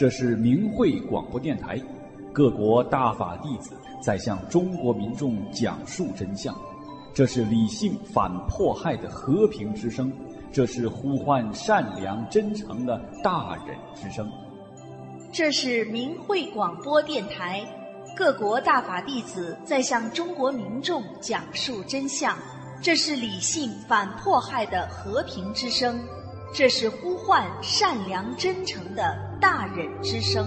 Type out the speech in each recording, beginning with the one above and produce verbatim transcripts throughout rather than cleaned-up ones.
这是明慧广播电台，各国大法弟子在向中国民众讲述真相。这是理性反迫害的和平之声，这是呼唤善良真诚的大忍之声。 这是明慧广播电台，各国大法弟子在向中国民众讲述真相。这是理性反迫害的和平之声，这是呼唤善良真诚的大忍之声。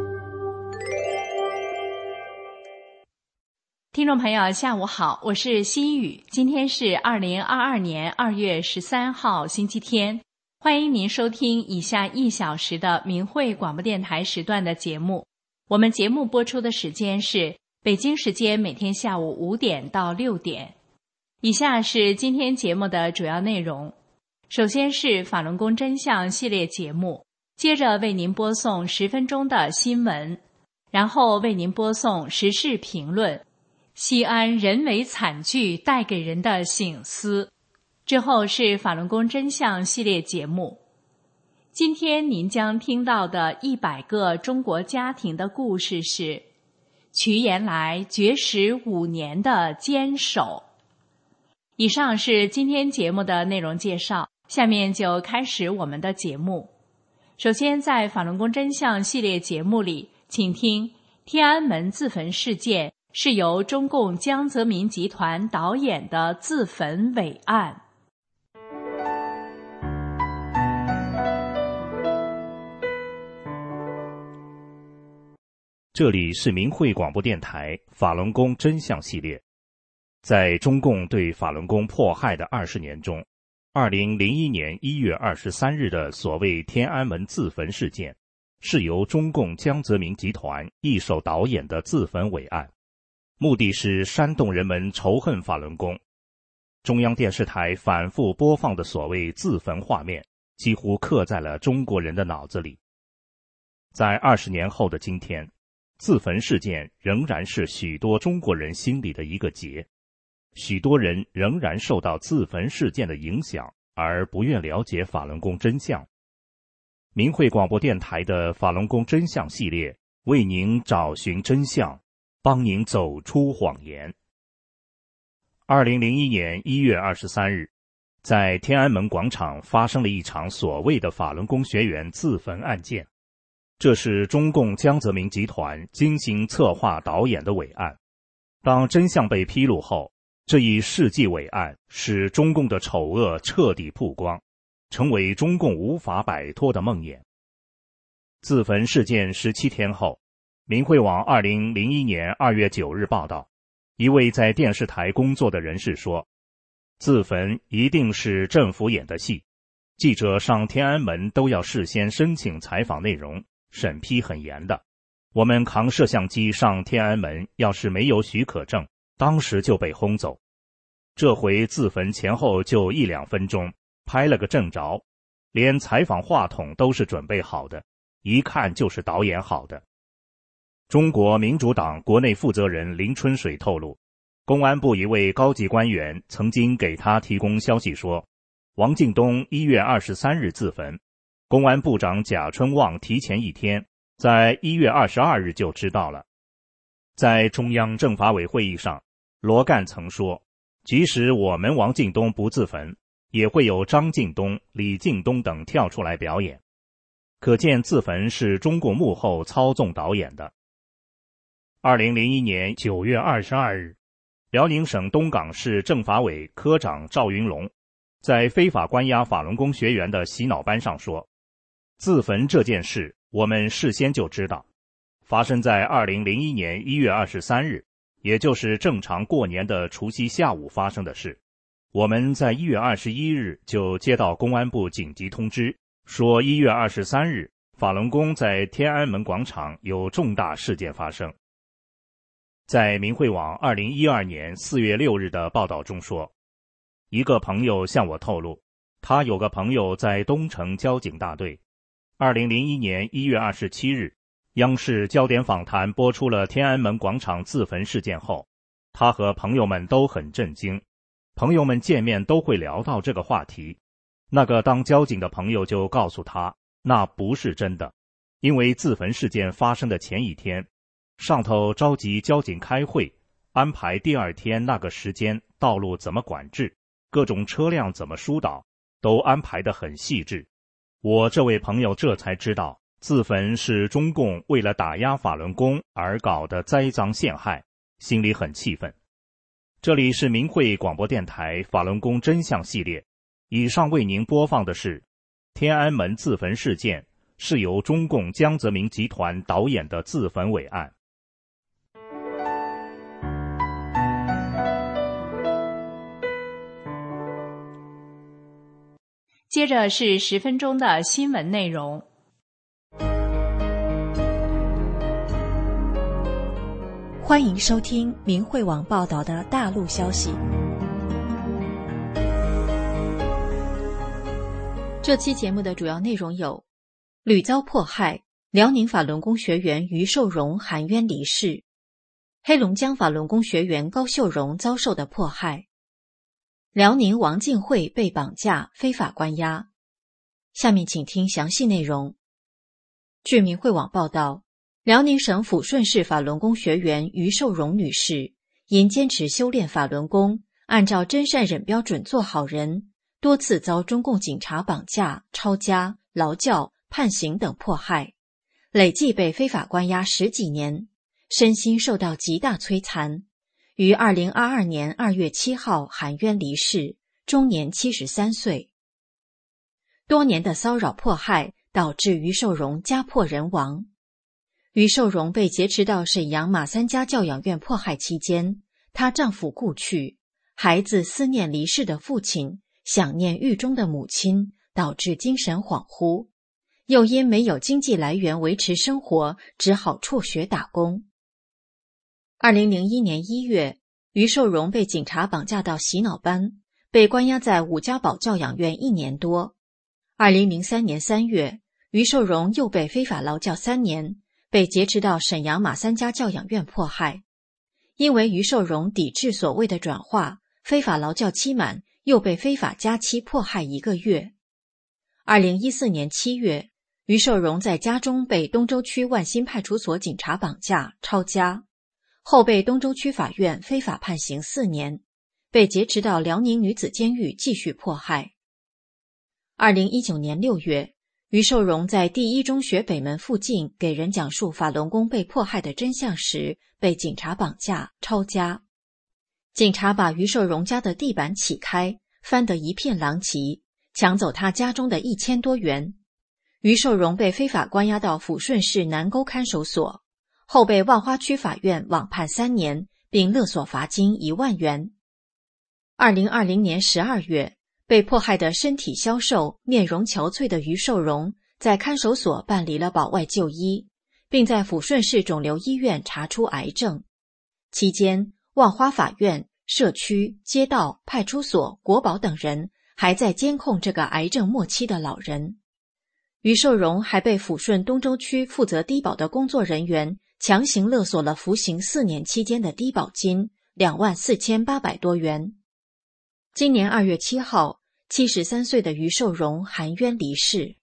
听众朋友下午好，我是心雨，今天是二零二二年二月十三号星期天，欢迎您收听以下一小时的明慧广播电台时段的节目。我们节目播出的时间是北京时间每天下午五点到六点。以下是今天节目的主要内容，首先是法轮功真相系列节目，接着为您播送十分钟的新闻，然后为您播送时事评论，西安人为惨剧带给人的省思，之后是法轮功真相系列节目。今天您将听到的一百个中国家庭的故事是瞿延来绝食五年的坚守。以上是今天节目的内容介绍，下面就开始我们的节目。首先在法轮功真相系列节目里，请听天安门自焚事件是由中共江泽民集团导演的自焚伟案。 这里是明慧广播电台法轮功真相系列。在中共对法轮功迫害的二十年中，二零零一年一月二十三日的所谓天安门自焚事件，是由中共江泽民集团一手导演的自焚伟案，目的是煽动人们仇恨法轮功。中央电视台反复播放的所谓自焚画面，几乎刻在了中国人的脑子里。在二十年后的今天，自焚事件仍然是许多中国人心里的一个结。许多人仍然受到自焚事件的影响，而不愿了解法轮功真相。明慧广播电台的法轮功真相系列为您找寻真相，帮您走出谎言。二零零一年一月二十三日，在天安门广场发生了一场所谓的法轮功学员自焚案件，这是中共江泽民集团精心策划导演的伟案。当真相被披露后，这一世纪伟案使中共的丑恶彻底曝光，成为中共无法摆脱的梦魇。自焚事件十七天后，明慧网二零零一年二月九日报道，一位在电视台工作的人士说，自焚一定是政府演的戏，记者上天安门都要事先申请采访内容，审批很严的。我们扛摄像机上天安门，要是没有许可证，当时就被轰走。这回自焚前后就一两分钟，拍了个正着，连采访话筒都是准备好的，一看就是导演好的。中国民主党国内负责人林春水透露，公安部一位高级官员曾经给他提供消息说，王敬东一月二十三日自焚，公安部长贾春旺提前一天，在一月二十二日就知道了。在中央政法委会议上，罗干曾说，即使我们王敬东不自焚，也会有张敬东、李敬东等跳出来表演。可见自焚是中共幕后操纵导演的。二零零一年九月二十二日，辽宁省东港市政法委科长赵云龙在非法关押法轮功学员的洗脑班上说，自焚这件事我们事先就知道，发生在二零零一年一月二十三日，也就是正常过年的除夕下午发生的事。我们在一月二十一日就接到公安部紧急通知，说一月二十三日法轮功在天安门广场有重大事件发生。在明慧网二零一二年四月六日的报道中说，一个朋友向我透露，他有个朋友在东城交警大队。二零零一年一月二十七日，央视焦点访谈播出了天安门广场自焚事件后，他和朋友们都很震惊，朋友们见面都会聊到这个话题。那个当交警的朋友就告诉他，那不是真的， 因为自焚事件发生的前一天，上头召集交警开会，安排第二天那个时间道路怎么管制，各种车辆怎么疏导，都安排得很细致。我这位朋友这才知道，自焚是中共为了打压法轮功而搞的栽赃陷害，心里很气愤。这里是明慧广播电台法轮功真相系列，以上为您播放的是天安门自焚事件是由中共江泽民集团导演的自焚伟案。 接着是十分钟的新闻内容。 欢迎收听明慧网报道的大陆消息。这期节目的主要内容有：屡遭迫害，辽宁法轮功学员于寿荣含冤离世；黑龙江法轮功学员高秀荣遭受的迫害；辽宁王静慧被绑架非法关押。下面请听详细内容。据明慧网报道，辽宁省抚顺市法轮功学员于寿荣女士因坚持修炼法轮功，按照真善忍标准做好人，多次遭中共警察绑架、抄家、劳教、判刑等迫害，累计被非法关押十几年，身心受到极大摧残，于二零二二年二月七号含冤离世，终年七十三岁。多年的骚扰迫害导致于寿荣家破人亡。于寿荣被劫持到沈阳马三家教养院迫害期间，她丈夫故去，孩子思念离世的父亲，想念狱中的母亲，导致精神恍惚，又因没有经济来源维持生活，只好辍学打工。二零零一年一月，于寿荣被警察绑架到洗脑班，被关押在武家堡教养院一年多。二零零三年三月，于寿荣又被非法劳教三年，被劫持到沈阳马三家教养院迫害。因为于寿荣抵制所谓的转化，非法劳教期满，又被非法加期迫害一个月。二零一四年七月，于寿荣在家中被东州区万新派出所警察绑架、抄家，后被东州区法院非法判刑四年，被劫持到辽宁女子监狱继续迫害。二零一九年六月，于寿荣在第一中学北门附近给人讲述法轮功被迫害的真相时，被警察绑架、抄家。警察把于寿荣家的地板起开，翻得一片狼藉，抢走他家中的一千多元。于寿荣被非法关押到抚顺市南沟看守所，后被万花区法院网判三年，并勒索罚金一万元。二零二零年十二月，被迫害的身体消瘦、面容憔悴的于寿荣在看守所办理了保外就医，并在抚顺市肿瘤医院查出癌症。期间，万花法院、社区、街道、派出所、国保等人还在监控这个癌症末期的老人。于寿荣还被抚顺东州区负责低保的工作人员强行勒索了服刑四年期间的低保金两万四千八百多元。今年二月七号，七十三岁的于寿荣含冤离世。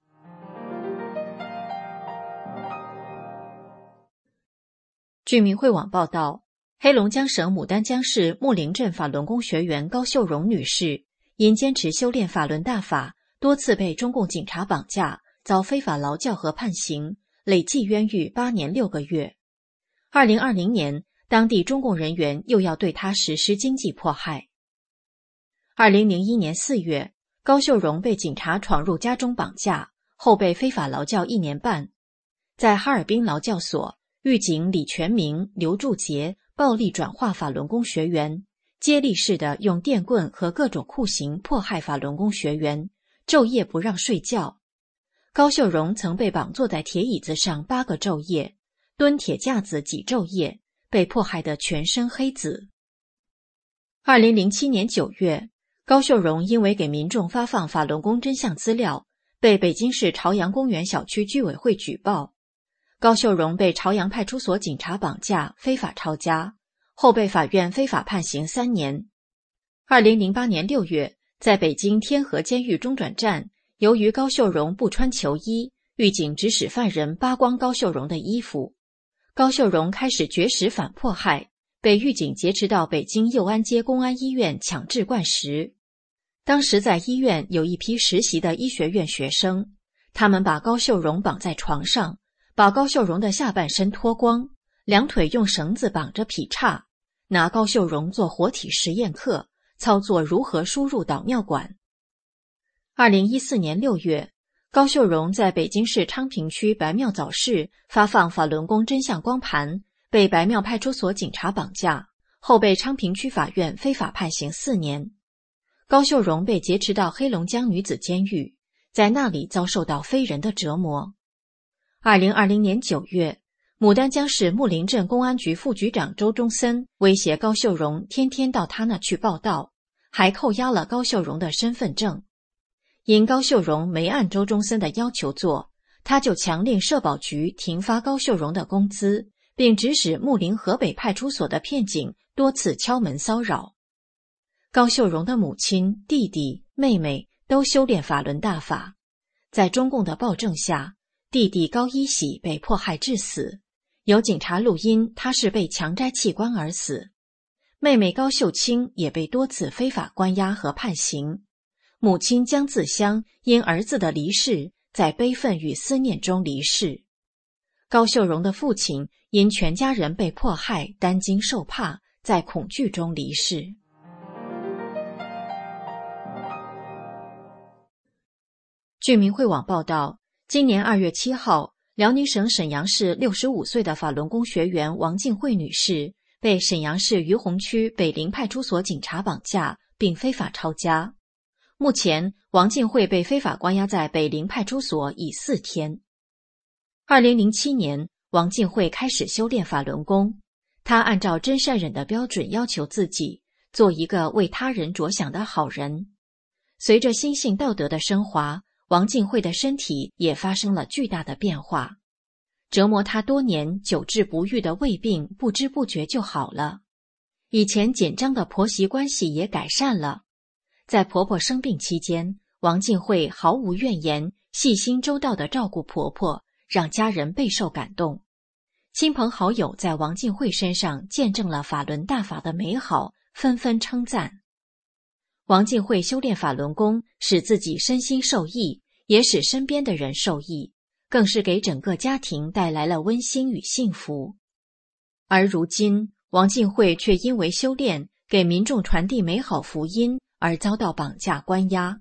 据明慧网报道，黑龙江省牡丹江市木林镇法轮功学员高秀荣女士因坚持修炼法轮大法，多次被中共警察绑架，遭非法劳教和判刑，累计冤狱八年六个月。二零二零年，当地中共人员又要对她实施经济迫害。二零零一年四月，高秀荣被警察闯入家中绑架，后被非法劳教一年半。在哈尔滨劳教所，狱警李全明、刘柱杰暴力转化法轮功学员，接力式的用电棍和各种酷刑迫害法轮功学员，昼夜不让睡觉。高秀荣曾被绑坐在铁椅子上八个昼夜，蹲铁架子几昼夜，被迫害得全身黑紫。二零零七年九月，高秀荣因为给民众发放法轮功真相资料，被北京市朝阳公园小区居委会举报。高秀荣被朝阳派出所警察绑架，非法抄家，后被法院非法判刑三年。二零零八年六月，在北京天河监狱中转站，由于高秀荣不穿囚衣， 狱警指使犯人扒光高秀荣的衣服。高秀荣开始绝食反迫害，被狱警劫持到北京右安街公安医院强制灌食。当时在医院有一批实习的医学院学生，他们把高秀荣绑在床上，把高秀荣的下半身脱光，两腿用绳子绑着劈叉，拿高秀荣做活体实验课，操作如何输入导尿管。二零一四年六月，高秀荣在北京市昌平区白庙早市发放法轮功真相光盘，被白庙派出所警察绑架，后被昌平区法院非法判刑四年。高秀荣被劫持到黑龙江女子监狱，在那里遭受到非人的折磨。二零二零年九月，牡丹江市木林镇公安局副局长周中森威胁高秀荣天天到他那去报到，还扣押了高秀荣的身份证。因高秀荣没按周中森的要求做，他就强令社保局停发高秀荣的工资，并指使木林河北派出所的片警多次敲门骚扰。高秀荣的母亲、弟弟、妹妹都修炼法轮大法，在中共的暴政下，弟弟高一喜被迫害致死，有警察录音他是被强摘器官而死。妹妹高秀清也被多次非法关押和判刑。母亲江自香因儿子的离世，在悲愤与思念中离世。高秀荣的父亲因全家人被迫害，担惊受怕，在恐惧中离世。据明慧网报道，今年二月七号，辽宁省沈阳市六十五岁的法轮功学员王静慧女士被沈阳市于洪区北陵派出所警察绑架，并非法抄家。目前，王静慧被非法关押在北陵派出所已四天。二零零七年，王静慧开始修炼法轮功，她按照真善忍的标准要求自己，做一个为他人着想的好人。随着心性道德的升华，王静慧的身体也发生了巨大的变化。折磨她多年、久治不愈的胃病，不知不觉就好了。以前紧张的婆媳关系也改善了。在婆婆生病期间，王静慧毫无怨言，细心周到地照顾婆婆，让家人备受感动。亲朋好友在王静慧身上见证了法轮大法的美好，纷纷称赞。王静慧修炼法轮功，使自己身心受益，也使身边的人受益，更是给整个家庭带来了温馨与幸福。而如今，王静慧却因为修炼，给民众传递美好福音，而遭到绑架关押。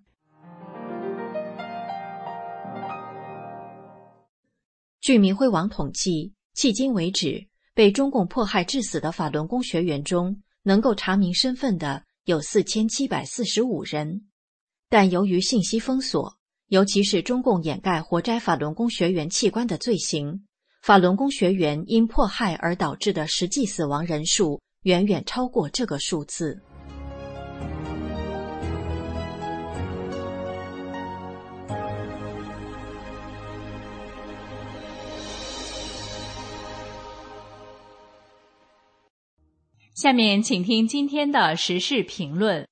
据明慧网统计，迄今为止，被中共迫害致死的法轮功学员中，能够查明身份的有四千七百四十五人。但由于信息封锁，尤其是中共掩盖活摘法轮功学员器官的罪行，法轮功学员因迫害而导致的实际死亡人数远远超过这个数字。 下面请听今天的时事评论。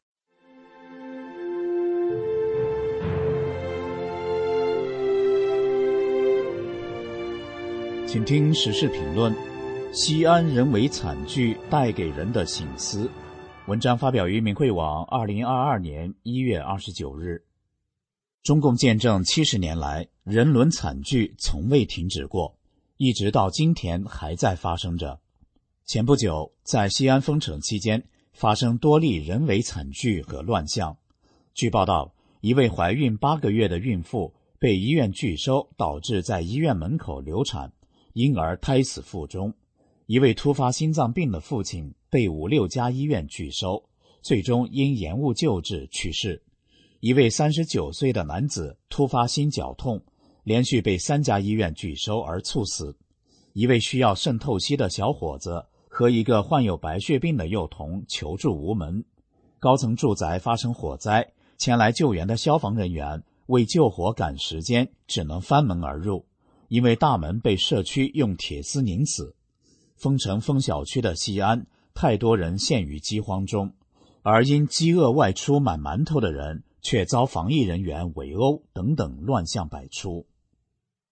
请听时事评论：西安人为惨剧带给人的省思。文章发表于明慧网，二零二二年一月二十九日。中共建政七十年来，人伦惨剧从未停止过，一直到今天还在发生着。前不久，在西安封城期间，发生多例人为惨剧和乱象。据报道，一位怀孕八个月的孕妇被医院拒收，导致在医院门口流产，因而胎死腹中。一位突发心脏病的父亲被五六家医院拒收，最终因延误救治去世。一位三十九岁的男子突发心绞痛，连续被三家医院拒收而猝死。一位需要肾透析的小伙子和一个患有白血病的幼童求助无门。高层住宅发生火灾，前来救援的消防人员为救火赶时间，只能翻门而入，因为大门被社区用铁丝拧死。封城封小区的西安，太多人陷于饥荒中，而因饥饿外出买馒头的人却遭防疫人员围殴等等乱象百出。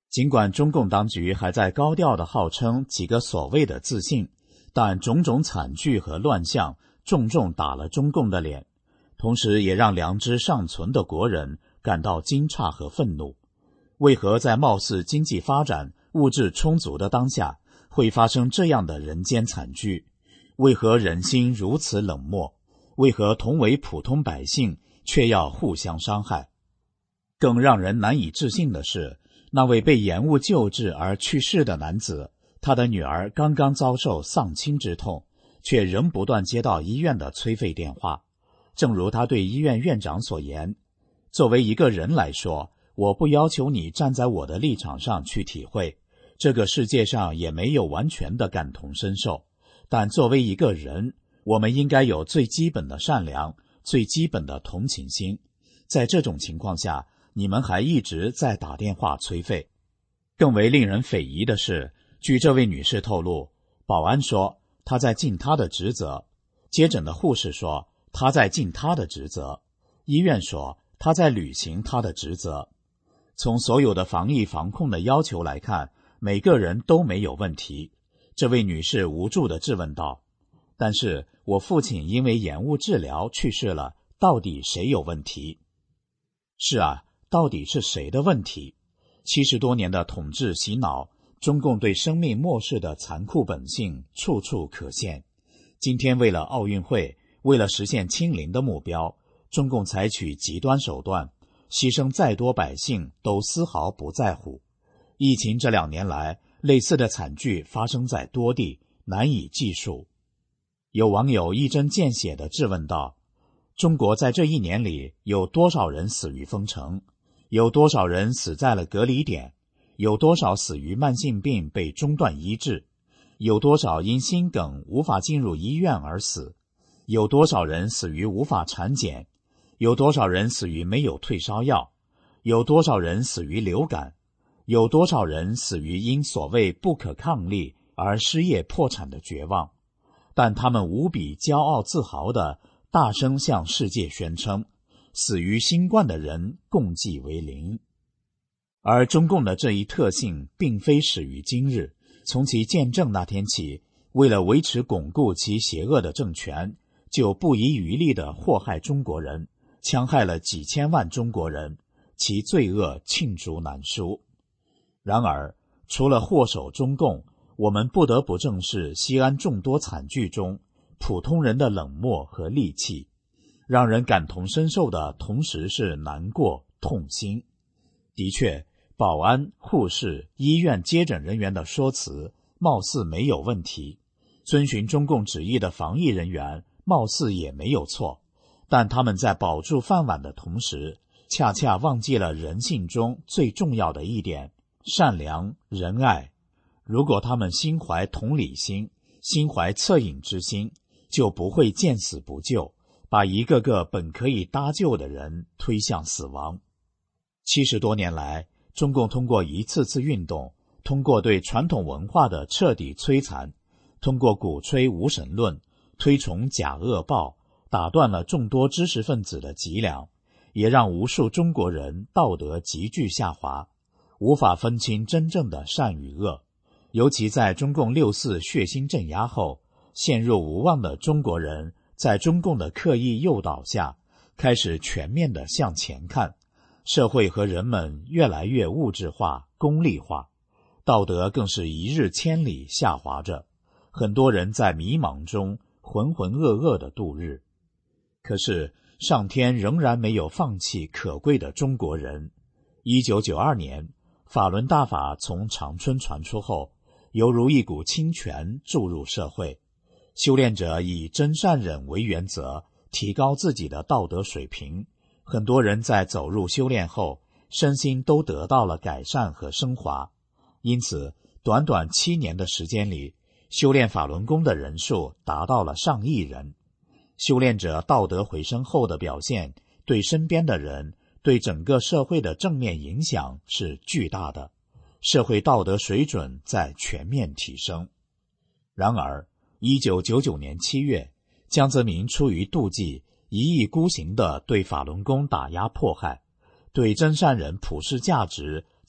尽管中共当局还在高调地号称几个所谓的自信，但种种惨剧和乱象重重打了中共的脸，同时也让良知尚存的国人感到惊诧和愤怒。为何在貌似经济发展、物质充足的当下，会发生这样的人间惨剧？为何人心如此冷漠？为何同为普通百姓，却要互相伤害？更让人难以置信的是，那位被延误救治而去世的男子，他的女儿刚刚遭受丧亲之痛，却仍不断接到医院的催费电话。正如他对医院院长所言，作为一个人来说，我不要求你站在我的立场上去体会，这个世界上也没有完全的感同身受，但作为一个人，我们应该有最基本的善良，最基本的同情心。在这种情况下，你们还一直在打电话催费。更为令人匪夷的是，据这位女士透露，保安说她在尽她的职责，接诊的护士说她在尽她的职责，医院说她在履行她的职责。从所有的防疫防控的要求来看，每个人都没有问题。这位女士无助地质问道，但是我父亲因为延误治疗去世了，到底谁有问题？是啊，到底是谁的问题？七十多年的统治洗脑，中共对生命漠视的残酷本性处处可见。今天为了奥运会，为了实现清零的目标，中共采取极端手段，牺牲再多百姓都丝毫不在乎。疫情这两年来，类似的惨剧发生在多地，难以计数。有网友一针见血地质问道，中国在这一年里有多少人死于封城？有多少人死在了隔离点？有多少死于慢性病被中断医治？有多少因心梗无法进入医院而死？有多少人死于无法产检？有多少人死于没有退烧药？有多少人死于流感？有多少人死于因所谓不可抗力而失业破产的绝望？但他们无比骄傲自豪地大声向世界宣称，死于新冠的人共计为零。而中共的这一特性并非始于今日，从其建政那天起，为了维持巩固其邪恶的政权，就不遗余力地祸害中国人，戕害了几千万中国人，其罪恶罄竹难书。然而，除了祸首中共，我们不得不正视西安众多惨剧中普通人的冷漠和戾气。让人感同身受的同时是难过、痛心。的确，保安、护士、医院接诊人员的说辞貌似没有问题，遵循中共旨意的防疫人员貌似也没有错，但他们在保住饭碗的同时，恰恰忘记了人性中最重要的一点：善良、仁爱。如果他们心怀同理心，心怀恻隐之心，就不会见死不救，把一个个本可以搭救的人推向死亡。七十多年来，中共通过一次次运动，通过对传统文化的彻底摧残，通过鼓吹无神论，推崇假恶报，打断了众多知识分子的脊梁，也让无数中国人道德急剧下滑，无法分清真正的善与恶。尤其在中共六四血腥镇压后，陷入无望的中国人在中共的刻意诱导下，开始全面地向前看，社会和人们越来越物质化、功利化，道德更是一日千里下滑着，很多人在迷茫中浑浑噩噩地度日。可是上天仍然没有放弃可贵的中国人。一九九二年，法轮大法从长春传出后，犹如一股清泉注入社会，修炼者以真善忍为原则，提高自己的道德水平。很多人在走入修炼后，身心都得到了改善和升华。因此，短短七年的时间里，修炼法轮功的人数达到了上亿人。修炼者道德回升后的表现，对身边的人，对整个社会的正面影响是巨大的，社会道德水准在全面提升。然而，一九九九年七月，江泽民出于妒忌，一意孤行地对法轮功打压迫害，对真善忍普世价值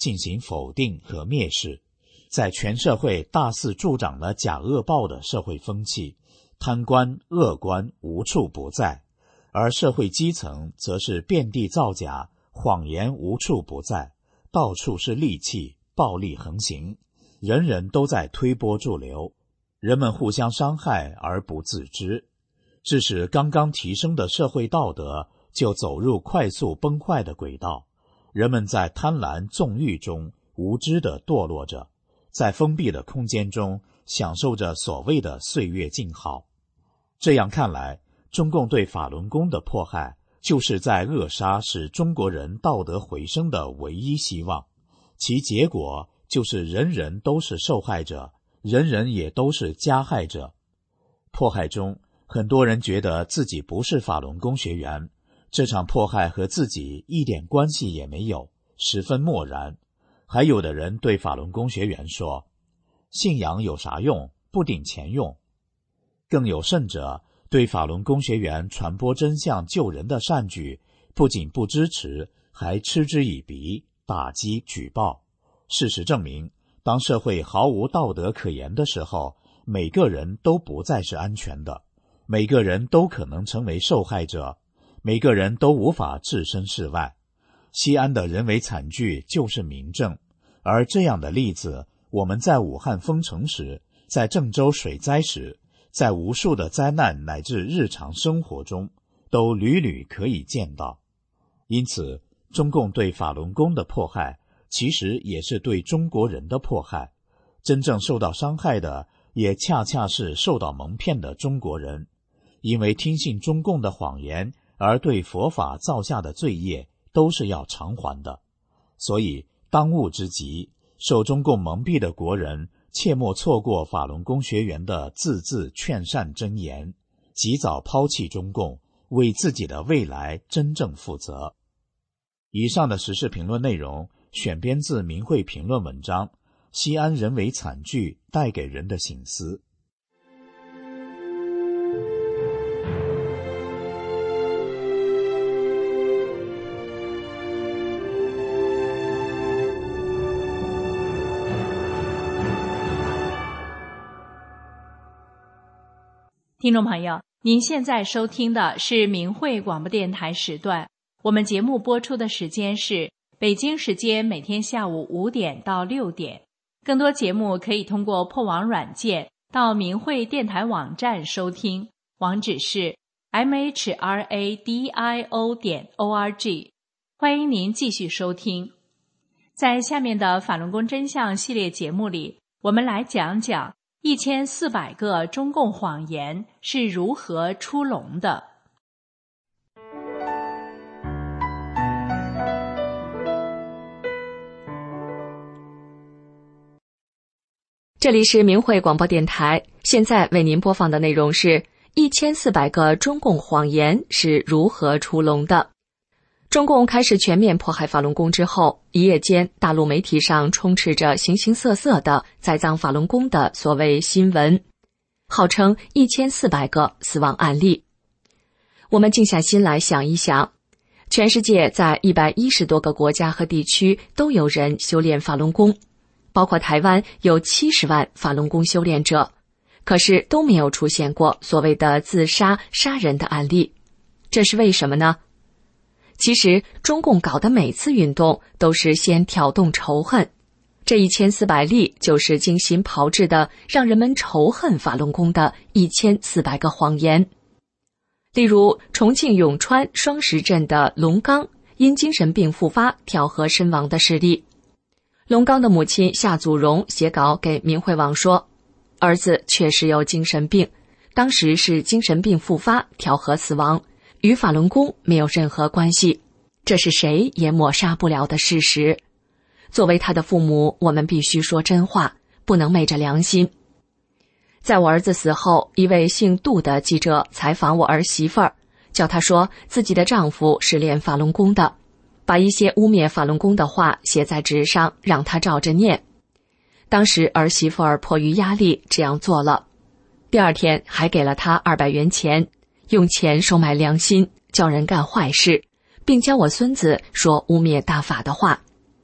进行否定和蔑视，在全社会大肆助长了假恶报的社会风气，贪官恶官无处不在，而社会基层则是遍地造假，谎言无处不在，到处是戾气，暴力横行，人人都在推波助流，人们互相伤害而不自知，致使刚刚提升的社会道德就走入快速崩坏的轨道。人们在贪婪纵欲中无知地堕落着，在封闭的空间中享受着所谓的岁月静好。这样看来，中共对法轮功的迫害就是在扼杀使中国人道德回升的唯一希望，其结果就是人人都是受害者，人人也都是加害者。迫害中，很多人觉得自己不是法轮功学员，这场迫害和自己一点关系也没有，十分漠然。还有的人对法轮功学员说，信仰有啥用，不顶钱用。更有甚者，对法轮功学员传播真相救人的善举，不仅不支持，还嗤之以鼻，打击举报。事实证明，当社会毫无道德可言的时候，每个人都不再是安全的，每个人都可能成为受害者，每个人都无法置身事外。西安的人为惨剧就是明证，而这样的例子，我们在武汉封城时，在郑州水灾时，在无数的灾难乃至日常生活中，都屡屡可以见到。因此，中共对法轮功的迫害，其实也是对中国人的迫害。真正受到伤害的，也恰恰是受到蒙骗的中国人，因为听信中共的谎言而对佛法造下的罪业，都是要偿还的。所以，当务之急，受中共蒙蔽的国人切莫错过法轮功学员的字字劝善箴言，及早抛弃中共，为自己的未来真正负责。以上的时事评论内容选编自明慧评论文章《西安人为惨剧带给人的省思》。 听众朋友，您现在收听的是明慧广播电台时段，我们节目播出的时间是北京时间每天下午五点到六点。更多节目可以通过破网软件到明慧电台网站收听，网址是 m h r a d i o 点 o r g。 欢迎您继续收听。在下面的法轮功真相系列节目里，我们来讲讲一千四百个中共谎言是如何出笼的。 这里是明慧广播电台，现在为您播放的内容是一千四百个中共谎言是如何出笼的。中共开始全面迫害法轮功之后，一夜间大陆媒体上充斥着形形色色的栽赃法轮功的所谓新闻，号称一千四百个死亡案例。我们静下心来想一想，全世界在一百一十多个国家和地区都有人修炼法轮功，包括台湾有七十万法轮功修炼者，可是都没有出现过所谓的自杀杀人的案例，这是为什么呢？其实中共搞的每次运动都是先挑动仇恨，这一千四百例就是精心炮制的让人们仇恨法轮功的一千四百个谎言。例如重庆永川双石镇的龙刚因精神病复发跳河身亡的事例。龙刚的母亲夏祖荣写稿给明慧网说，儿子确实有精神病，当时是精神病复发跳河死亡，与法轮功没有任何关系，这是谁也抹杀不了的事实。作为他的父母，我们必须说真话，不能昧着良心。在我儿子死后，一位姓杜的记者采访我儿媳妇儿，叫她说自己的丈夫是练法轮功的，把一些污蔑法轮功的话写在纸上，让她照着念。当时儿媳妇儿迫于压力这样做了，第二天还给了她二百元钱，用钱收买良心，叫人干坏事，并教我孙子说污蔑大法的话。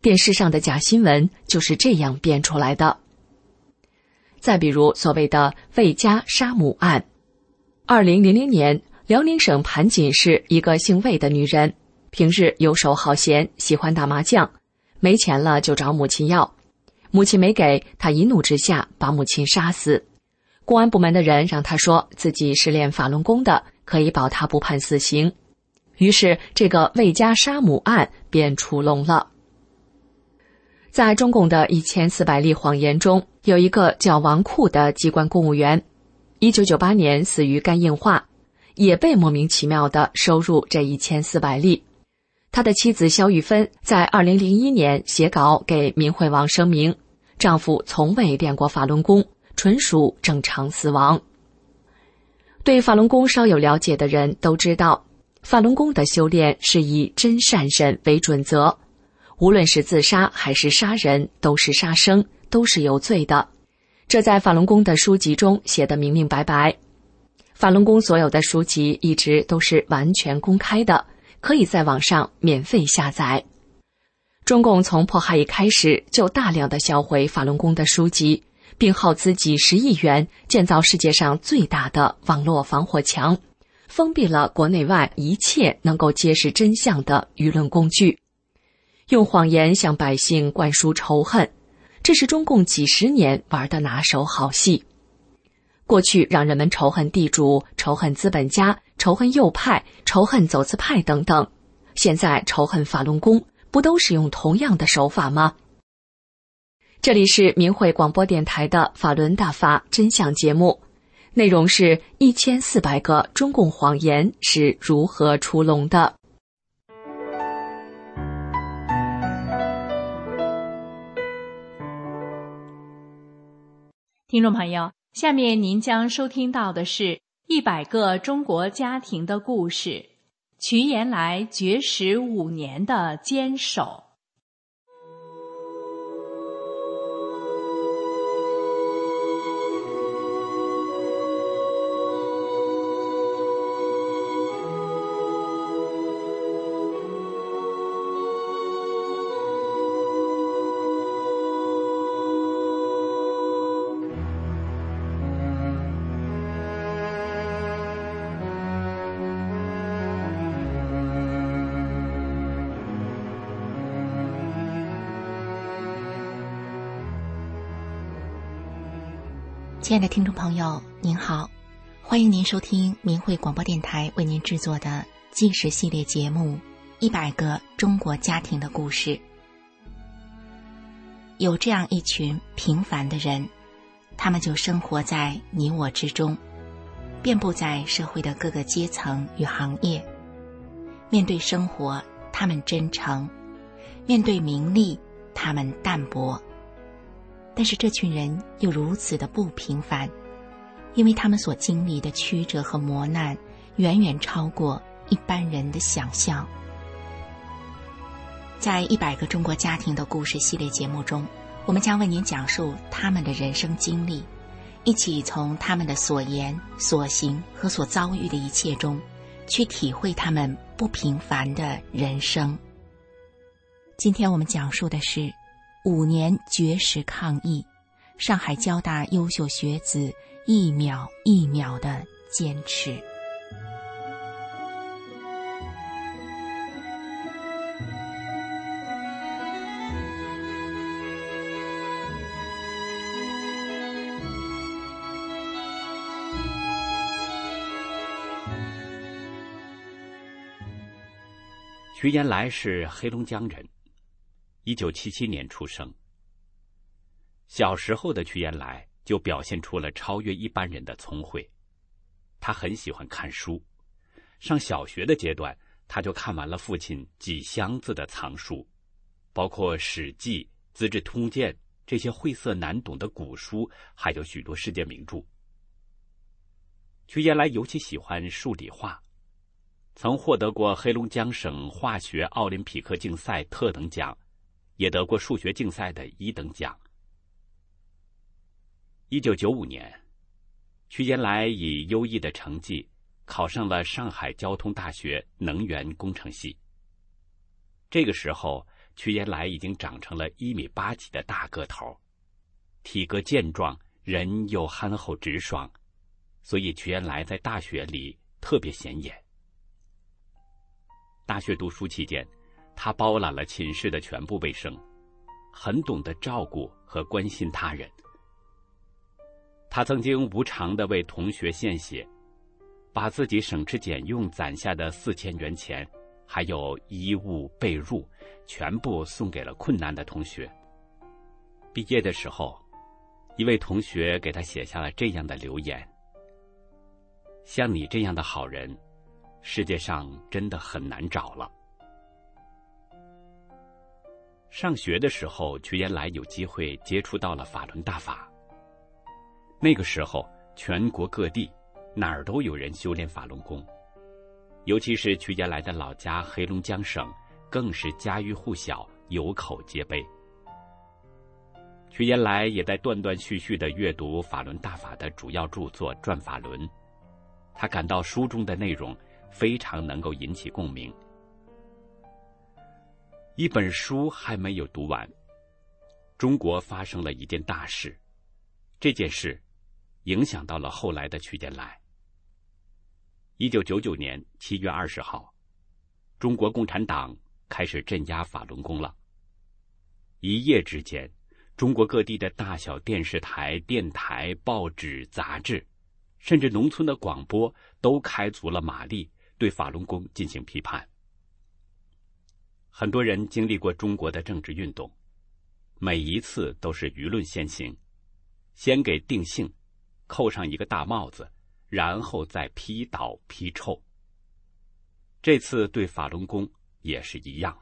电视上的假新闻就是这样编出来的。再比如所谓的魏家杀母案，二零零零年，辽宁省盘锦市一个姓魏的女人，平日游手好闲，喜欢打麻将，没钱了就找母亲要，母亲没给，她一怒之下把母亲杀死。公安部门的人让她说自己是练法轮功的，可以保她不判死刑。于是这个魏家杀母案便出笼了。在中共的一千四百例谎言中，有一个叫王库的机关公务员，一九九八年死于肝硬化，也被莫名其妙地收入这一千四百例。他的妻子肖玉芬在二零零一年写稿给民汇网声明，丈夫从未练过法轮功，纯属正常死亡。对法轮功稍有了解的人都知道，法轮功的修炼是以真善忍为准则，无论是自杀还是杀人，都是杀生，都是有罪的。这在法轮功的书籍中写得明明白白。法轮功所有的书籍一直都是完全公开的，可以在网上免费下载。中共从迫害一开始就大量的销毁法轮功的书籍，并耗资几十亿元建造世界上最大的网络防火墙，封闭了国内外一切能够揭示真相的舆论工具，用谎言向百姓灌输仇恨，这是中共几十年玩的拿手好戏。过去让人们仇恨地主、仇恨资本家、仇恨右派、仇恨走资派等等，现在仇恨法轮功，不都是用同样的手法吗？这里是民汇广播电台的法轮大法真相节目，内容是一千四百个中共谎言是如何出笼的。 听众朋友，下面您将收听到的是一百个中国家庭的故事，瞿延来绝食五年的坚守。 亲爱的听众朋友，您好，欢迎您收听民汇广播电台为您制作的纪实系列节目《一百个中国家庭的故事》。有这样一群平凡的人，他们就生活在你我之中，遍布在社会的各个阶层与行业。面对生活，他们真诚；面对名利，他们淡泊。但是这群人又如此的不平凡，因为他们所经历的曲折和磨难远远超过一般人的想象。在一百个中国家庭的故事系列节目中，我们将为您讲述他们的人生经历，一起从他们的所言、所行和所遭遇的一切中，去体会他们不平凡的人生。今天我们讲述的是五年绝食抗疫，上海交大优秀学子一秒一秒的坚持。 瞿延来是黑龙江人，一九七七年出生。小时候的瞿延来就表现出了超越一般人的聪慧。他很喜欢看书，上小学的阶段，他就看完了父亲几箱子的藏书，包括《史记》《资治通鉴》这些晦涩难懂的古书，还有许多世界名著。瞿延来尤其喜欢数理化，曾获得过黑龙江省化学奥林匹克竞赛特等奖，也得过数学竞赛的一等奖。一九九五年，瞿延来以优异的成绩考上了上海交通大学能源工程系。这个时候， 屈延来已经长成了一米八几的大个头，体格健壮，人又憨厚直爽，所以屈延来在大学里特别显眼。大学读书期间，他包揽了寝室的全部卫生，很懂得照顾和关心他人。他曾经无偿地为同学献血，把自己省吃俭用攒下的四千元钱，还有衣物被褥，全部送给了困难的同学。毕业的时候，一位同学给他写下了这样的留言：像你这样的好人，世界上真的很难找了。上学的时候，屈延来有机会接触到了法轮大法。那个时候，全国各地哪儿都有人修炼法轮功，尤其是屈延来的老家黑龙江省，更是家喻户晓，有口皆碑。屈延来也在断断续续地阅读法轮大法的主要著作《转法轮》，他感到书中的内容非常能够引起共鸣。一本书还没有读完，中国发生了一件大事，这件事影响到了后来的屈延来。一九九九年七月二十号，中国共产党开始镇压法轮功了。一夜之间，中国各地的大小电视台、电台、报纸、杂志，甚至农村的广播都开足了马力，对法轮功进行批判。很多人经历过中国的政治运动，每一次都是舆论先行，先给定性扣上一个大帽子，然后再批倒批臭。这次对法轮功也是一样。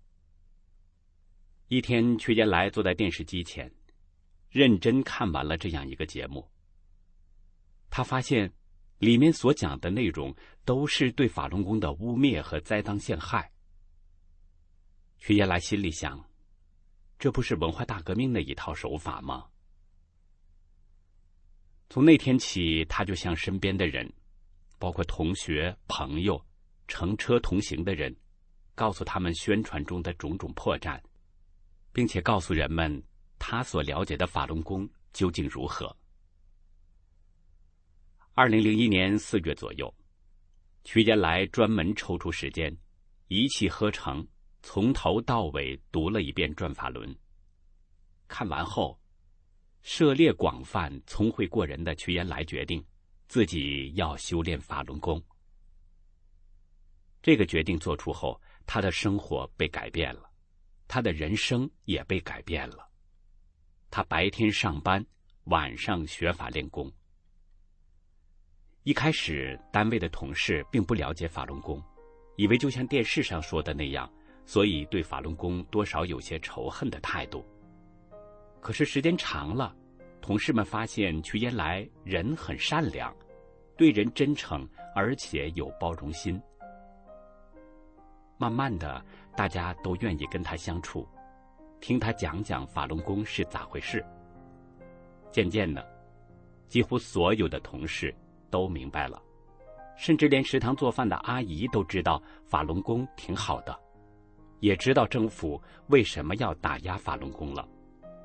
一天，屈延来坐在电视机前，认真看完了这样一个节目。他发现里面所讲的内容都是对法轮功的污蔑和栽赃陷害。屈延来心里想，这不是文化大革命的一套手法吗？从那天起，他就向身边的人，包括同学、朋友、乘车同行的人，告诉他们宣传中的种种破绽，并且告诉人们他所了解的法轮功究竟如何。二零零一年四月左右，屈延来专门抽出时间，一气呵成，从头到尾读了一遍《转法轮》。看完后，涉猎广泛、聪慧过人的屈延来决定自己要修炼法轮功。这个决定做出后，他的生活被改变了，他的人生也被改变了。他白天上班，晚上学法练功。一开始，单位的同事并不了解法轮功，以为就像电视上说的那样，所以对法轮功多少有些仇恨的态度。可是时间长了，同事们发现屈延来人很善良，对人真诚，而且有包容心。慢慢的，大家都愿意跟他相处，听他讲讲法轮功是咋回事。渐渐的，几乎所有的同事都明白了，甚至连食堂做饭的阿姨都知道法轮功挺好的，也知道政府为什么要打压法轮功了。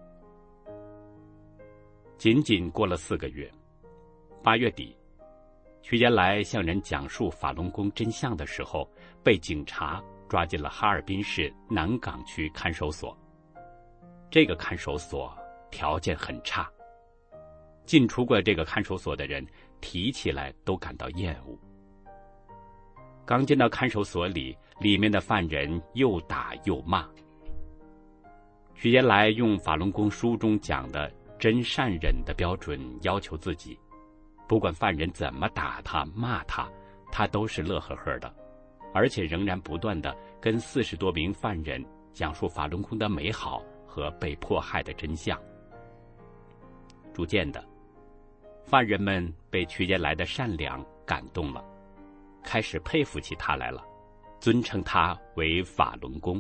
仅仅过了四个月，八月底，屈延来向人讲述法轮功真相的时候，被警察抓进了哈尔滨市南岗区看守所。这个看守所条件很差，进出过这个看守所的人提起来都感到厌恶。刚进到看守所里，里面的犯人又打又骂。屈延来用法轮功书中讲的真善忍的标准要求自己，不管犯人怎么打他骂他，他都是乐呵呵的，而且仍然不断地跟四十多名犯人讲述法轮功的美好和被迫害的真相。逐渐的，犯人们被屈延来的善良感动了，开始佩服起他来了，尊称他为法轮功。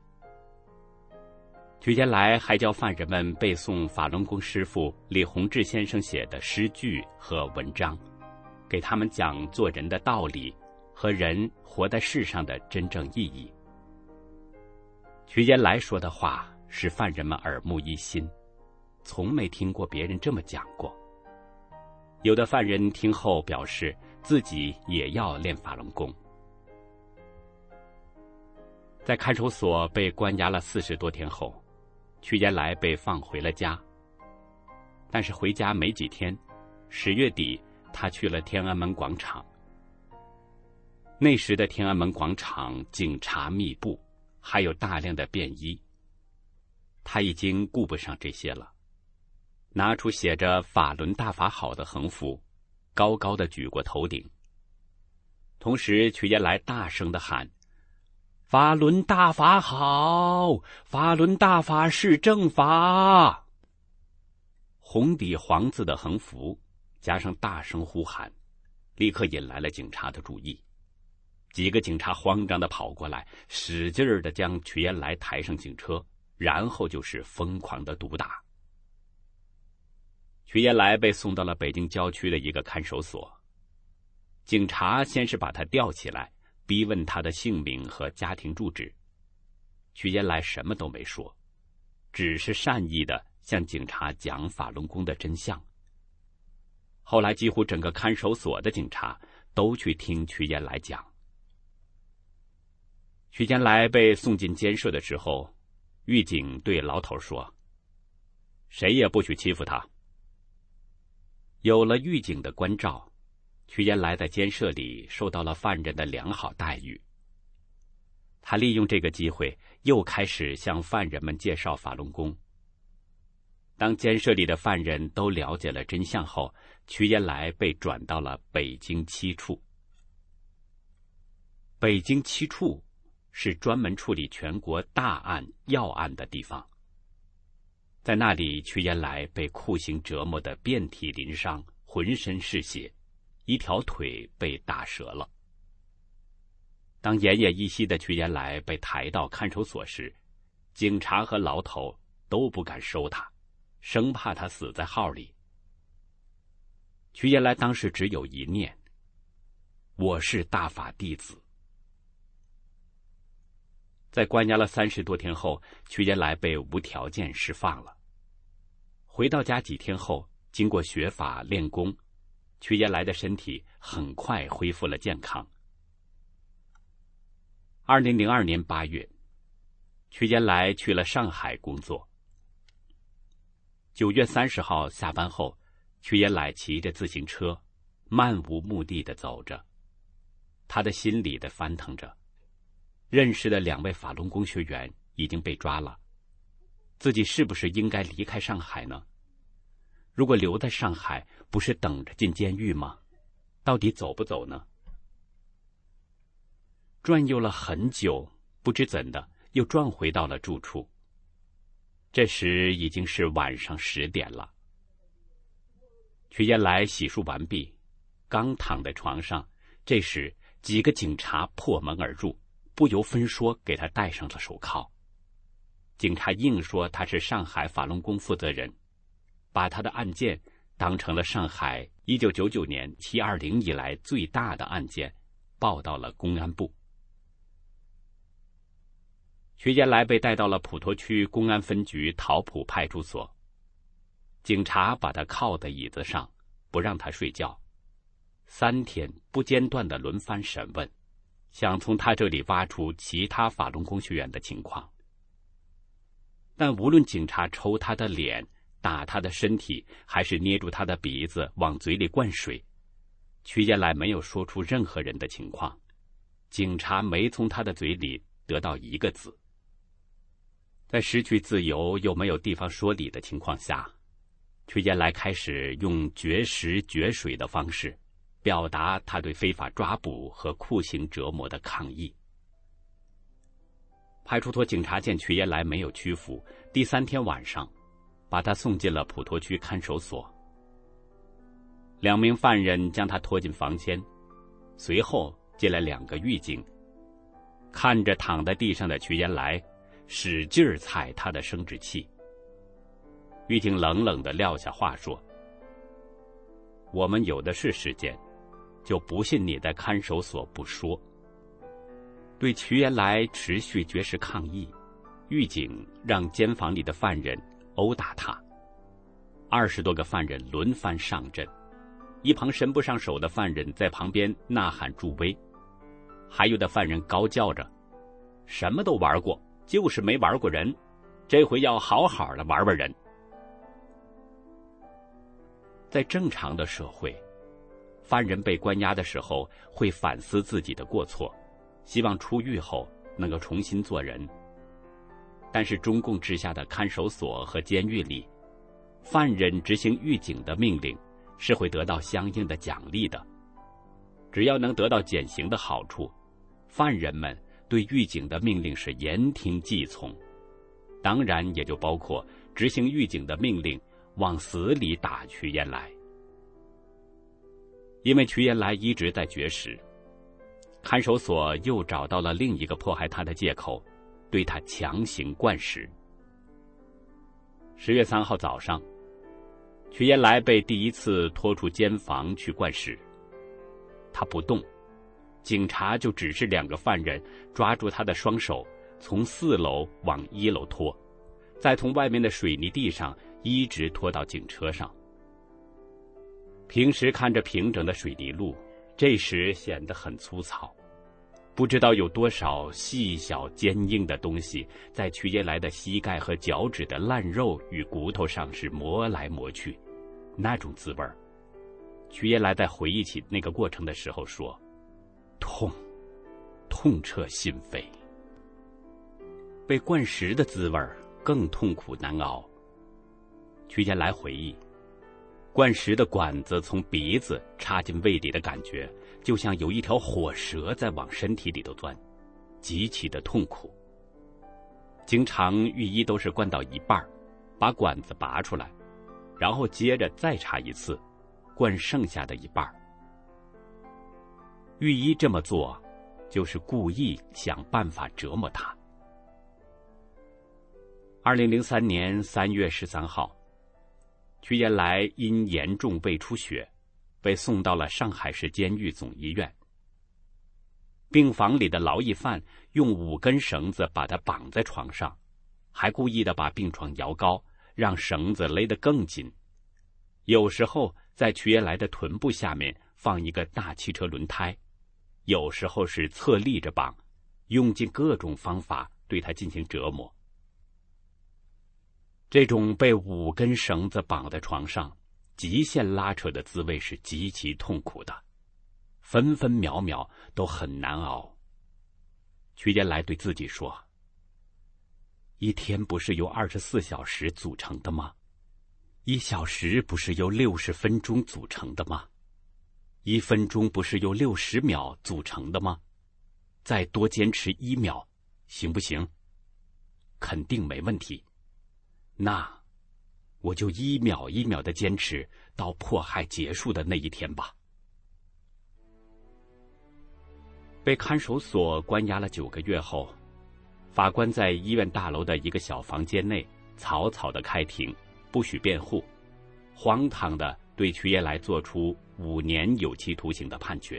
屈延来还教犯人们背诵法轮功师父李洪志先生写的诗句和文章，给他们讲做人的道理和人活在世上的真正意义。 瞿延来说的话使犯人们耳目一新，从没听过别人这么讲过。有的犯人听后表示自己也要练法轮功。在看守所被关押了四十多天后，瞿延来被放回了家。但是回家没几天，十月底他去了天安门广场。那时的天安门广场警察密布，还有大量的便衣。他已经顾不上这些了，拿出写着法轮大法好的横幅，高高的举过头顶。同时瞿延来大声地喊，法轮大法好，法轮大法是正法。红底黄字的横幅加上大声呼喊，立刻引来了警察的注意。几个警察慌张地跑过来，使劲儿地将瞿延来抬上警车，然后就是疯狂的毒打。瞿延来被送到了北京郊区的一个看守所。警察先是把他吊起来，逼问他的姓名和家庭住址。瞿延来什么都没说，只是善意地向警察讲法轮功的真相。后来几乎整个看守所的警察都去听瞿延来讲。瞿延来被送进监舍的时候，狱警对牢头说，谁也不许欺负他。有了狱警的关照，瞿延来在监舍里受到了犯人的良好待遇。他利用这个机会又开始向犯人们介绍法轮功。当监舍里的犯人都了解了真相后，瞿延来被转到了北京七处。北京七处是专门处理全国大案要案的地方。在那里，瞿延来被酷刑折磨得遍体鳞伤，浑身是血，一条腿被打折了。当奄奄一息的瞿延来被抬到看守所时，警察和牢头都不敢收他，生怕他死在号里。瞿延来当时只有一念，我是大法弟子。在关押了三十多天后，瞿延来被无条件释放了。回到家几天后，经过学法练功，瞿延来的身体很快恢复了健康。二零零二年八月，瞿延来去了上海工作。九月三十号下班后，瞿延来骑着自行车，漫无目的地走着，他的心里在翻腾着。认识的两位法轮功学员已经被抓了，自己是不是应该离开上海呢？如果留在上海，不是等着进监狱吗？到底走不走呢？转悠了很久，不知怎的又转回到了住处。这时已经是晚上十点了。瞿延来洗漱完毕，刚躺在床上，这时几个警察破门而入，不由分说给他戴上了手铐。警察硬说他是上海法轮功负责人，把他的案件当成了上海一九九九年七二零以来最大的案件，报到了公安部。瞿延来被带到了普陀区公安分局桃浦派出所，警察把他铐在椅子上，不让他睡觉，三天不间断地轮番审问，想从他这里挖出其他法轮功学员的情况。但无论警察抽他的脸，打他的身体，还是捏住他的鼻子往嘴里灌水，瞿延来没有说出任何人的情况，警察没从他的嘴里得到一个字。在失去自由又没有地方说理的情况下，瞿延来开始用绝食绝水的方式表达他对非法抓捕和酷刑折磨的抗议。派出所警察见瞿延来没有屈服，第三天晚上把他送进了普陀区看守所。两名犯人将他拖进房间，随后进来两个狱警，看着躺在地上的瞿延来，使劲儿踩他的生殖器。狱警冷冷地撂下话说，我们有的是时间，就不信你在看守所不说。对瞿延来持续绝食抗议， 狱警让监房里的犯人殴打他，二十多个犯人轮番上阵，一旁伸不上手的犯人在旁边呐喊助威，还有的犯人高叫着：“什么都玩过，就是没玩过人，这回要好好的玩玩人。”在正常的社会，犯人被关押的时候会反思自己的过错，希望出狱后能够重新做人。但是中共治下的看守所和监狱里，犯人执行狱警的命令是会得到相应的奖励的。只要能得到减刑的好处，犯人们对狱警的命令是言听计从，当然也就包括执行狱警的命令往死里打瞿延来。因为瞿延来一直在绝食，看守所又找到了另一个迫害他的借口，对他强行灌食。十月三号早上，瞿延来被第一次拖出监房去灌食，他不动，警察就指示两个犯人抓住他的双手，从四楼往一楼拖，再从外面的水泥地上一直拖到警车上。平时看着平整的水泥路，这时显得很粗糙，不知道有多少细小坚硬的东西在瞿延来的膝盖和脚趾的烂肉与骨头上是磨来磨去，那种滋味儿。瞿延来在回忆起那个过程的时候说：“痛，痛彻心扉。”被灌食的滋味儿更痛苦难熬。瞿延来回忆，灌食的管子从鼻子插进胃里的感觉，就像有一条火蛇在往身体里头钻，极其的痛苦。经常御医都是灌到一半，把管子拔出来，然后接着再插一次，灌剩下的一半。御医这么做，就是故意想办法折磨他。二零零三年三月十三号，瞿延来因严重胃出血，被送到了上海市监狱总医院。病房里的劳役犯用五根绳子把他绑在床上，还故意的把病床摇高，让绳子勒得更紧。有时候在瞿延来的臀部下面放一个大汽车轮胎，有时候是侧立着绑，用尽各种方法对他进行折磨。这种被五根绳子绑在床上极限拉扯的滋味是极其痛苦的，分分秒秒都很难熬。瞿延来对自己说：“一天不是由二十四小时组成的吗？一小时不是由六十分钟组成的吗？一分钟不是由六十秒组成的吗？再多坚持一秒，行不行？肯定没问题。那我就一秒一秒的坚持到迫害结束的那一天吧。”被看守所关押了九个月后，法官在医院大楼的一个小房间内草草的开庭，不许辩护，荒唐的对瞿延来做出五年有期徒刑的判决。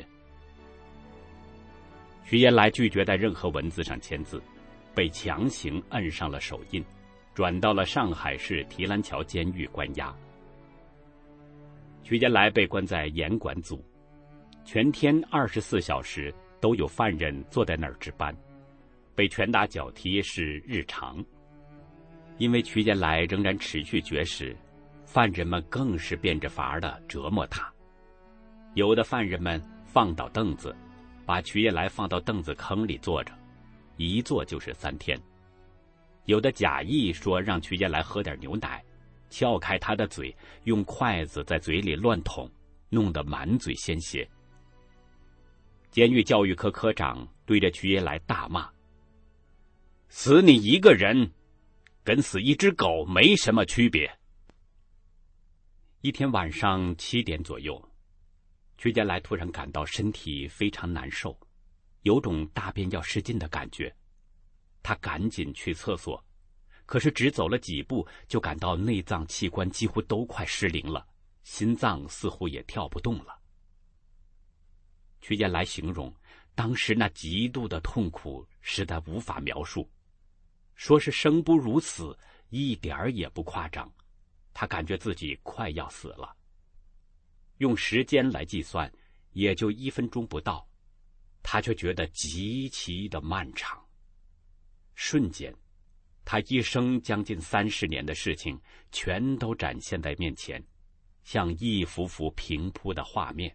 瞿延来拒绝在任何文字上签字，被强行摁上了手印，转到了上海市提篮桥监狱关押。瞿延来被关在严管组，全天二十四小时都有犯人坐在那儿值班，被拳打脚踢是日常。因为瞿延来仍然持续绝食，犯人们更是变着法儿的折磨他。有的犯人们放倒凳子，把瞿延来放到凳子坑里坐着，一坐就是三天。有的假意说让瞿延来喝点牛奶，撬开他的嘴，用筷子在嘴里乱捅，弄得满嘴鲜血。监狱教育科科长对着瞿延来大骂：“死你一个人，跟死一只狗没什么区别。”一天晚上七点左右，瞿延来突然感到身体非常难受，有种大便要失禁的感觉。他赶紧去厕所，可是只走了几步，就感到内脏器官几乎都快失灵了，心脏似乎也跳不动了。瞿延来形容当时那极度的痛苦实在无法描述， 说是生不如死，一点儿也不夸张。他感觉自己快要死了。用时间来计算，也就一分钟不到，他却觉得极其的漫长。瞬间，他一生将近三十年的事情全都展现在面前，像一幅幅平铺的画面。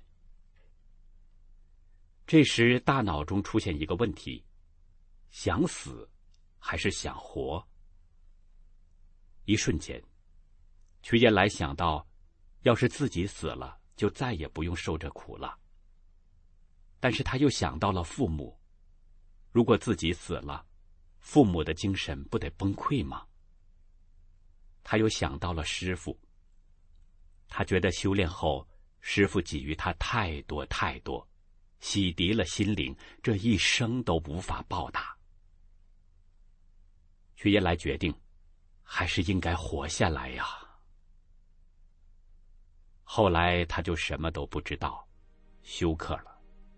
这时大脑中出现一个问题：想死还是想活？一瞬间，瞿延来想到，要是自己死了，就再也不用受这苦了。但是他又想到了父母，如果自己死了，父母的精神不得崩溃吗？他又想到了师父，他觉得修炼后，师父给予他太多太多，洗涤了心灵，这一生都无法报答。瞿延来决定，还是应该活下来呀。后来他就什么都不知道，休克了。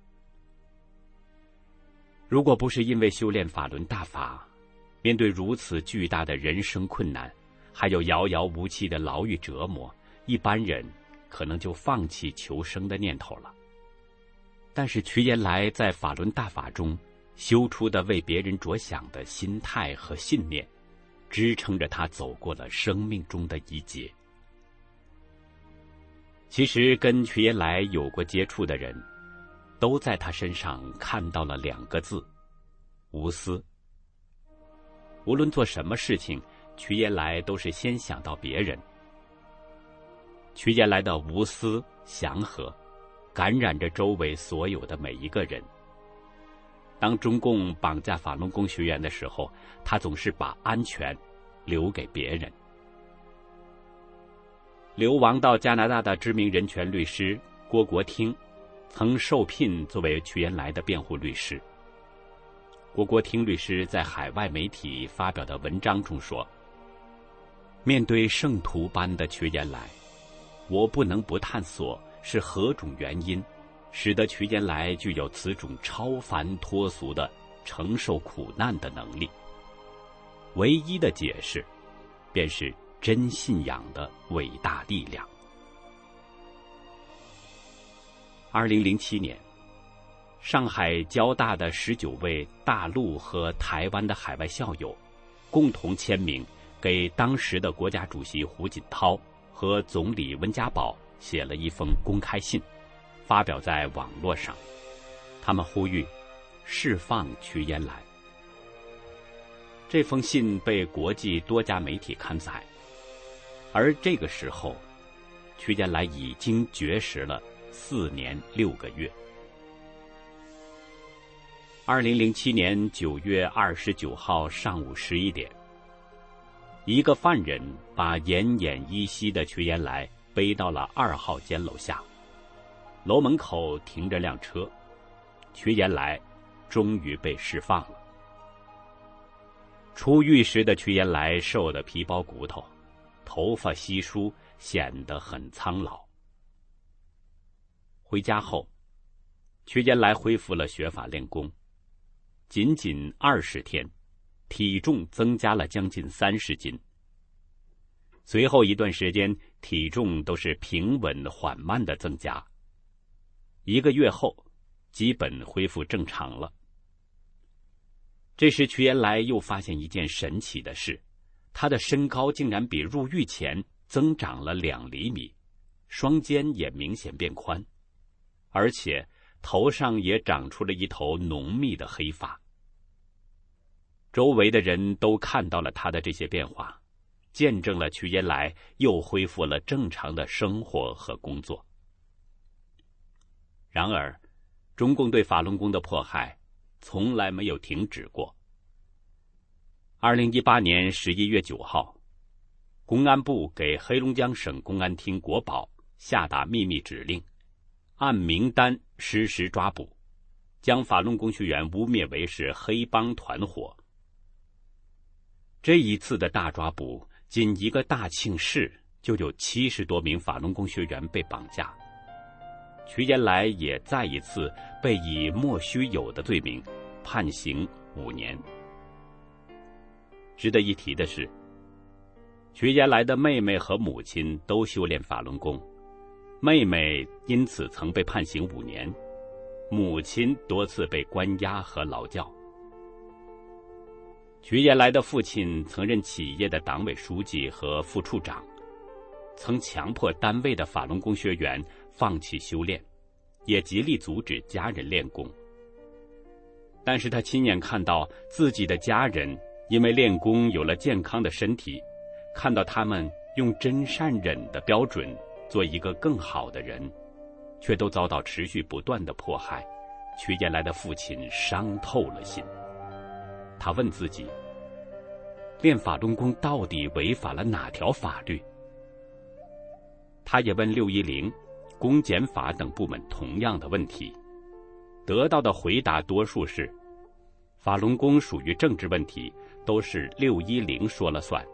如果不是因为修炼法轮大法，面对如此巨大的人生困难，还有遥遥无期的牢狱折磨，一般人可能就放弃求生的念头了。但是瞿延来在法轮大法中修出的为别人着想的心态和信念，支撑着他走过了生命中的一劫。其实跟瞿延来有过接触的人，都在他身上看到了两个字：无私。无论做什么事情，瞿延来都是先想到别人。瞿延来的无私祥和，感染着周围所有的每一个人。当中共绑架法轮功学员的时候，他总是把安全留给别人。流亡到加拿大的知名人权律师郭国听，曾受聘作为瞿延来的辩护律师。郭国听律师在海外媒体发表的文章中说，面对圣徒般的瞿延来，我不能不探索是何种原因使得瞿延来具有此种超凡脱俗的承受苦难的能力。唯一的解释便是真信仰的伟大力量。二零零七年，上海交大的十九位大陆和台湾的海外校友共同签名，给当时的国家主席胡锦涛和总理温家宝写了一封公开信，发表在网络上。他们呼吁释放瞿延来。这封信被国际多家媒体刊载，而这个时候，瞿延来已经绝食了四年六个月。二零零七年九月二十九号上午十一点，一个犯人把奄奄一息的瞿延来背到了二号间楼下，楼门口停着辆车，瞿延来终于被释放了。出狱时的瞿延来瘦得皮包骨头，头发稀疏，显得很苍老。回家后，瞿延来恢复了学法练功，仅仅二十天，体重增加了将近三十斤。随后一段时间，体重都是平稳缓慢的增加。一个月后，基本恢复正常了。这时瞿延来又发现一件神奇的事，他的身高竟然比入狱前增长了两厘米，双肩也明显变宽，而且头上也长出了一头浓密的黑发。周围的人都看到了他的这些变化，见证了瞿延来又恢复了正常的生活和工作。然而，中共对法轮功的迫害从来没有停止过。二零一八年十一月九号，公安部给黑龙江省公安厅国保下达秘密指令，按名单实施抓捕，将法轮功学员污蔑为是黑帮团伙。这一次的大抓捕，仅一个大庆市就有七十多名法轮功学员被绑架。瞿延来也再一次被以莫须有的罪名判刑五年。 值得一提的是，瞿延来的妹妹和母亲都修炼法轮功，妹妹因此曾被判刑五年，母亲多次被关押和劳教。瞿延来的父亲曾任企业的党委书记和副处长，曾强迫单位的法轮功学员放弃修炼，也极力阻止家人练功。但是他亲眼看到自己的家人因为练功有了健康的身体，看到他们用真善忍的标准做一个更好的人，却都遭到持续不断的迫害，瞿延来的父亲伤透了心。他问自己，练法轮功到底违反了哪条法律？他也问六一零、公检法等部门同样的问题，得到的回答多数是，法轮功属于政治问题，都是六一零说了算。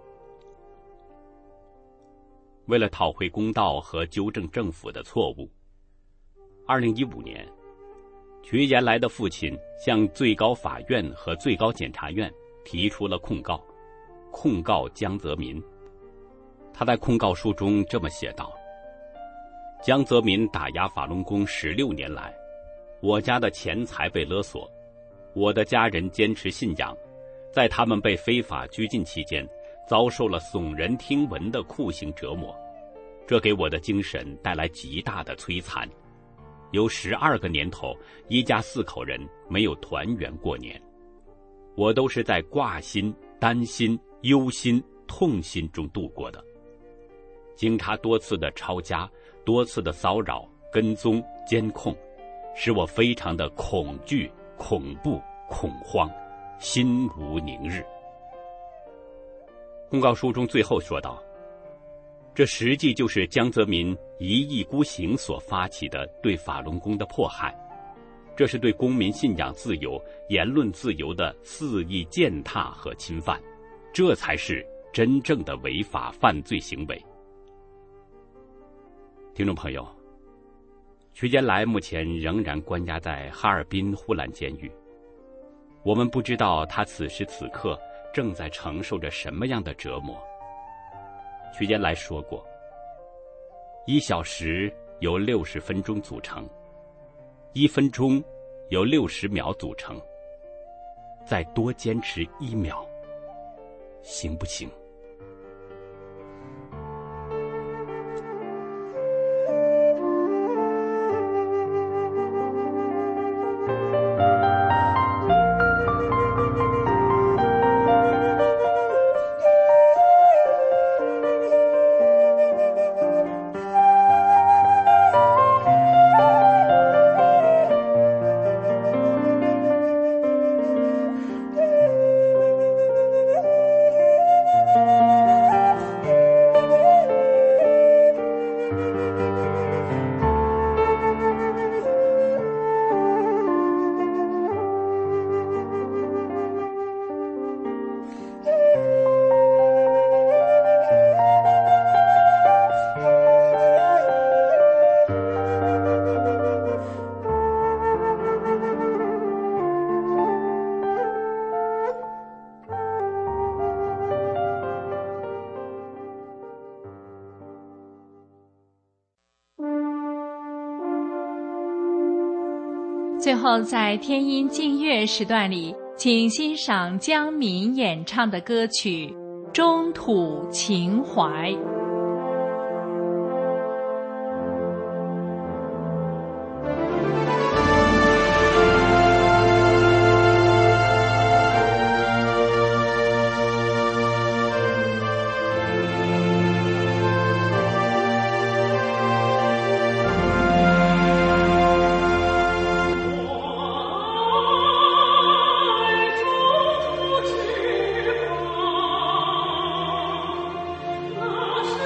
为了讨回公道和纠正政府的错误，二零一五年，瞿延来的父亲向最高法院和最高检察院提出了控告，控告江泽民。他在控告书中这么写道：江泽民打压法轮功十六年来，我家的钱财被勒索，我的家人坚持信仰，在他们被非法拘禁期间，遭受了耸人听闻的酷刑折磨，这给我的精神带来极大的摧残。有十二个年头，一家四口人没有团圆过年，我都是在挂心、担心、忧心、痛心中度过的。经他多次的抄家、多次的骚扰、跟踪、监控，使我非常的恐惧、恐怖、恐慌，心无宁日。控告书中最后说道，这实际就是江泽民一意孤行所发起的对法轮功的迫害，这是对公民信仰自由、言论自由的肆意践踏和侵犯，这才是真正的违法犯罪行为。听众朋友，瞿延来目前仍然关押在哈尔滨呼兰监狱，我们不知道他此时此刻正在承受着什么样的折磨。瞿延来说过，一小时由六十分钟组成，一分钟由六十秒组成，再多坚持一秒，行不行？ 最后，在天音静乐时段里，请欣赏江民演唱的歌曲《中土情怀》。 我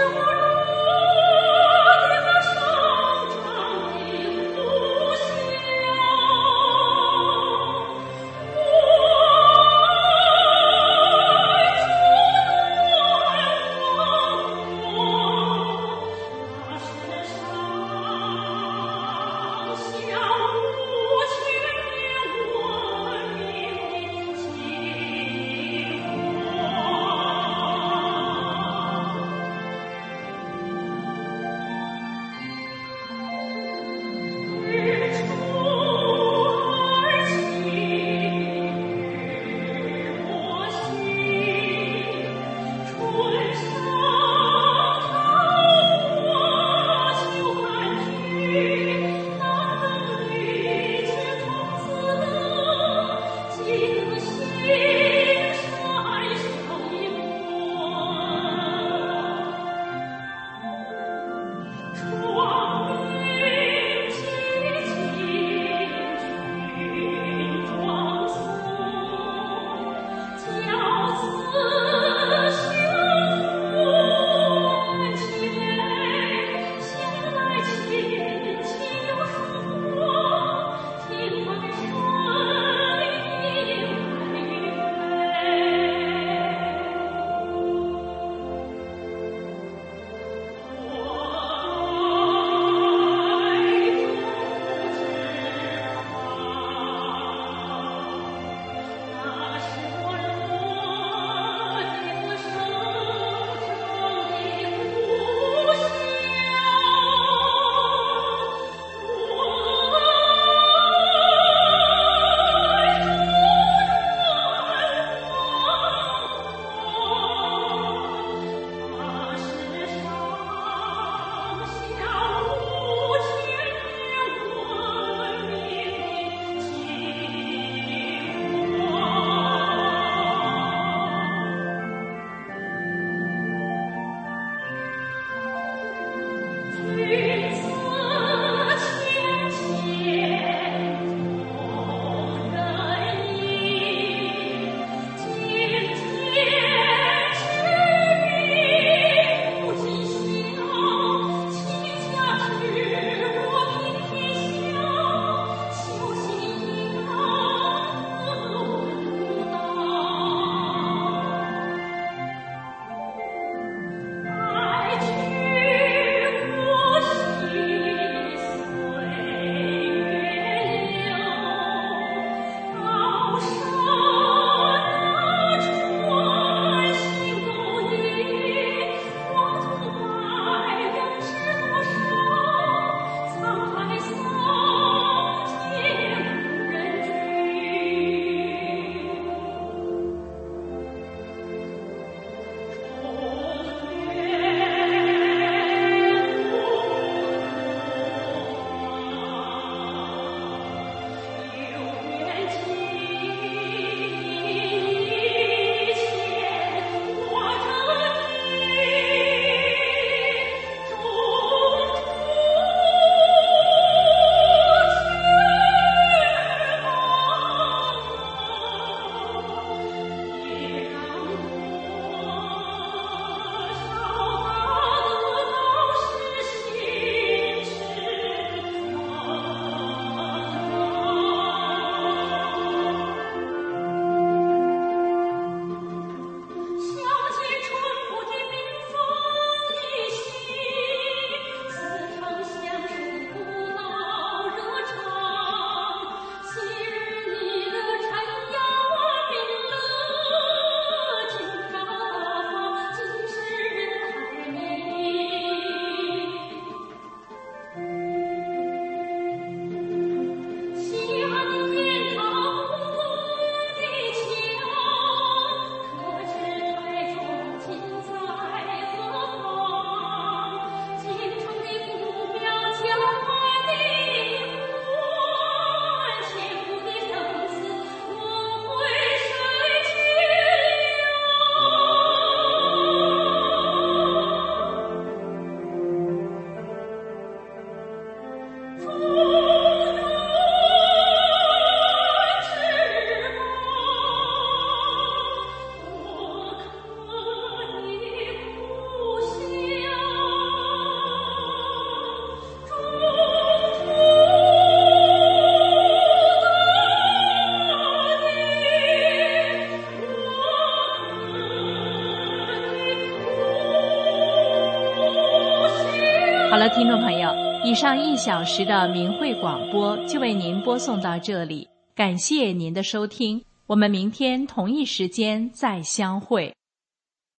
好了，听众朋友，以上一小时的明慧广播就为您播送到这里，感谢您的收听，我们明天同一时间再相会。